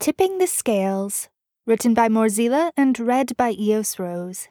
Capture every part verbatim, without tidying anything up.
Tipping the Scales, written by Morzila and read by Eos Rose.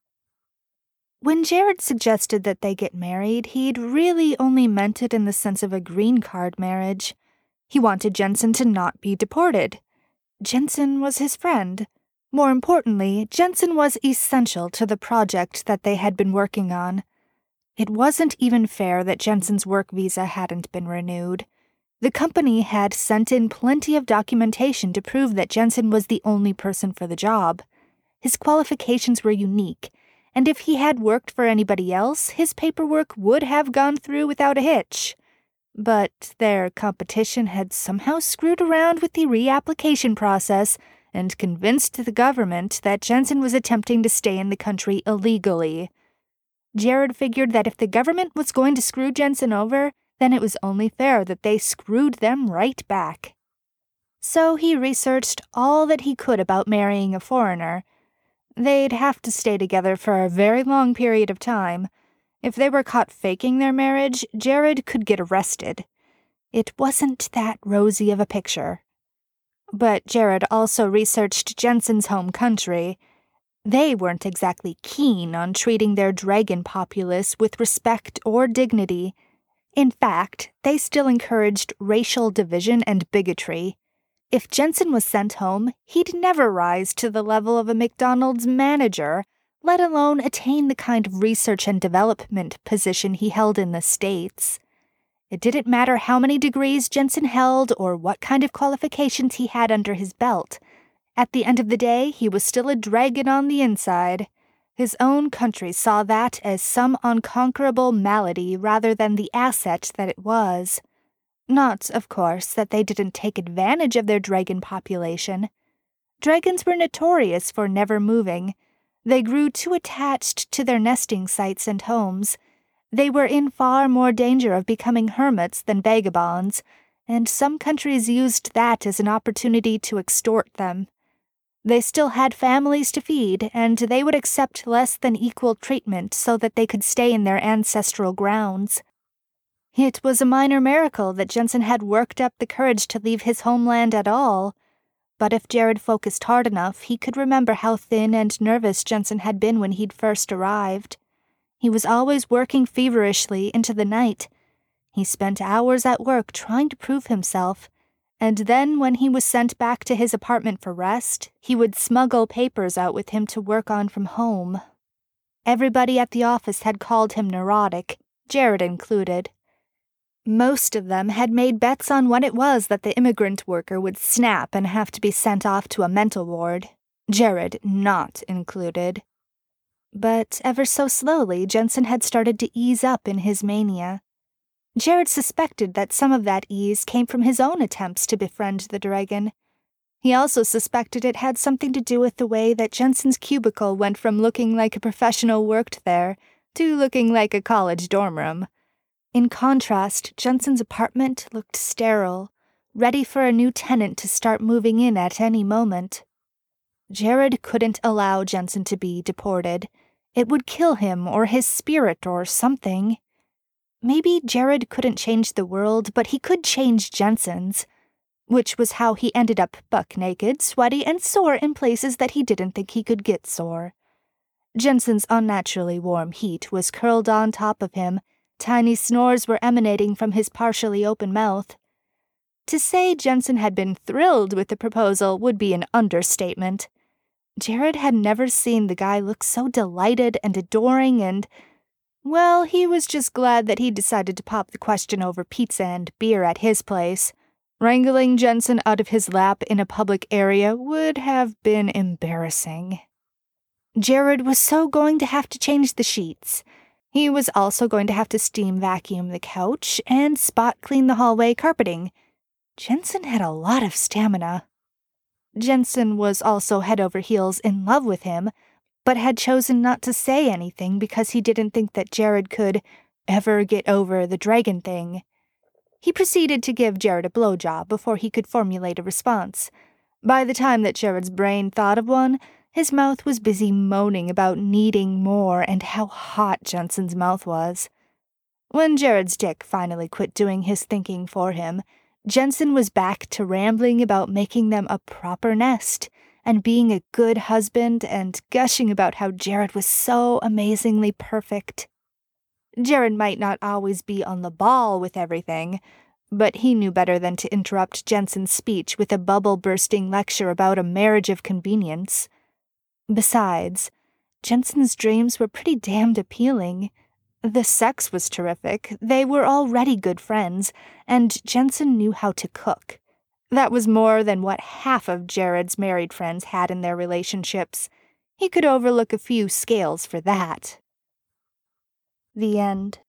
When Jared suggested that they get married, he'd really only meant it in the sense of a green card marriage. He wanted Jensen to not be deported. Jensen was his friend. More importantly, Jensen was essential to the project that they had been working on. It wasn't even fair that Jensen's work visa hadn't been renewed. The company had sent in plenty of documentation to prove that Jensen was the only person for the job. His qualifications were unique, and if he had worked for anybody else, his paperwork would have gone through without a hitch. But their competition had somehow screwed around with the reapplication process and convinced the government that Jensen was attempting to stay in the country illegally. Jared figured that if the government was going to screw Jensen over, then it was only fair that they screwed them right back. So he researched all that he could about marrying a foreigner. They'd have to stay together for a very long period of time. If they were caught faking their marriage, Jared could get arrested. It wasn't that rosy of a picture. But Jared also researched Jensen's home country. They weren't exactly keen on treating their dragon populace with respect or dignity. In fact, they still encouraged racial division and bigotry. If Jensen was sent home, he'd never rise to the level of a McDonald's manager, let alone attain the kind of research and development position he held in the States. It didn't matter how many degrees Jensen held or what kind of qualifications he had under his belt. At the end of the day, he was still a dragon on the inside. His own country saw that as some unconquerable malady rather than the asset that it was. Not, of course, that they didn't take advantage of their dragon population. Dragons were notorious for never moving. They grew too attached to their nesting sites and homes. They were in far more danger of becoming hermits than vagabonds, and some countries used that as an opportunity to extort them. They still had families to feed, and they would accept less than equal treatment so that they could stay in their ancestral grounds. It was a minor miracle that Jensen had worked up the courage to leave his homeland at all. But if Jared focused hard enough, he could remember how thin and nervous Jensen had been when he'd first arrived. He was always working feverishly into the night. He spent hours at work trying to prove himself. And then, when he was sent back to his apartment for rest, he would smuggle papers out with him to work on from home. Everybody at the office had called him neurotic, Jared included. Most of them had made bets on when it was that the immigrant worker would snap and have to be sent off to a mental ward, Jared not included. But ever so slowly, Jensen had started to ease up in his mania. Jared suspected that some of that ease came from his own attempts to befriend the dragon. He also suspected it had something to do with the way that Jensen's cubicle went from looking like a professional worked there to looking like a college dorm room. In contrast, Jensen's apartment looked sterile, ready for a new tenant to start moving in at any moment. Jared couldn't allow Jensen to be deported. It would kill him or his spirit or something. Maybe Jared couldn't change the world, but he could change Jensen's, which was how he ended up buck-naked, sweaty, and sore in places that he didn't think he could get sore. Jensen's unnaturally warm heat was curled on top of him. Tiny snores were emanating from his partially open mouth. To say Jensen had been thrilled with the proposal would be an understatement. Jared had never seen the guy look so delighted and adoring and... Well, he was just glad that he decided to pop the question over pizza and beer at his place. Wrangling Jensen out of his lap in a public area would have been embarrassing. Jared was so going to have to change the sheets. He was also going to have to steam vacuum the couch and spot clean the hallway carpeting. Jensen had a lot of stamina. Jensen was also head over heels in love with him, but had chosen not to say anything because he didn't think that Jared could ever get over the dragon thing. He proceeded to give Jared a blowjob before he could formulate a response. By the time that Jared's brain thought of one, his mouth was busy moaning about needing more and how hot Jensen's mouth was. When Jared's dick finally quit doing his thinking for him, Jensen was back to rambling about making them a proper nest and being a good husband and gushing about how Jared was so amazingly perfect. Jared might not always be on the ball with everything, but he knew better than to interrupt Jensen's speech with a bubble-bursting lecture about a marriage of convenience. Besides, Jensen's dreams were pretty damned appealing. The sex was terrific, they were already good friends, and Jensen knew how to cook. That was more than what half of Jared's married friends had in their relationships. He could overlook a few scales for that. The end.